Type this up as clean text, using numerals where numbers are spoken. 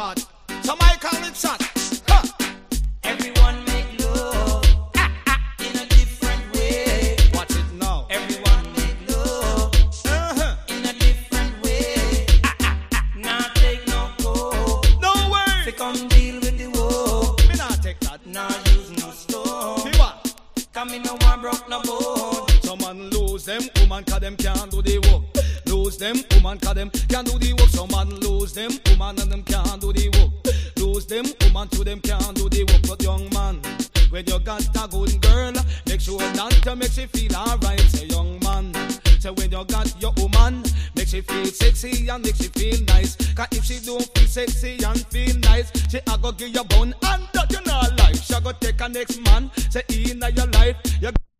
what? So my call it shot. Huh. Everyone make love in a different way. Watch it now. Everyone make love in a different way. Not take no coke. No way. They come deal with the woe. Me not take that. Not use no stone. See what? Come in no one broke no bone. Some man lose them woman cause them can't do the work. Lose them woman cause them can't do the work. Some man lose them woman and them can't do the work. Lose them woman to them can't do the work. But young man, when you got a good girl, make sure that you make she feel alright. Say young man, say when you got your woman, make she feel sexy and make she feel nice. Cause if she don't feel sexy and feel nice, she a go give you bone and that you not like. She a go take a next man, say in your life, you